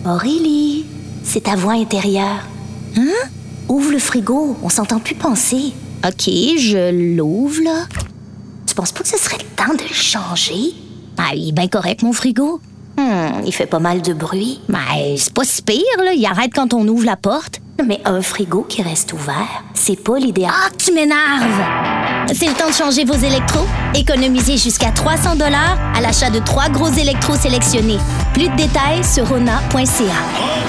Aurélie, c'est ta voix intérieure. Hein? Ouvre le frigo, on s'entend plus penser. OK, je l'ouvre, là. Tu penses pas que ce serait le temps de le changer? Ah, il est bien correct, mon frigo. Il fait pas mal de bruit. Mais c'est pas si pire, là. Il arrête quand on ouvre la porte. Mais un frigo qui reste ouvert, c'est pas l'idéal. Ah, tu m'énerves! C'est le temps de changer vos électros. Économisez jusqu'à 300 $ à l'achat de 3 gros électros sélectionnés. Plus de détails sur rona.ca.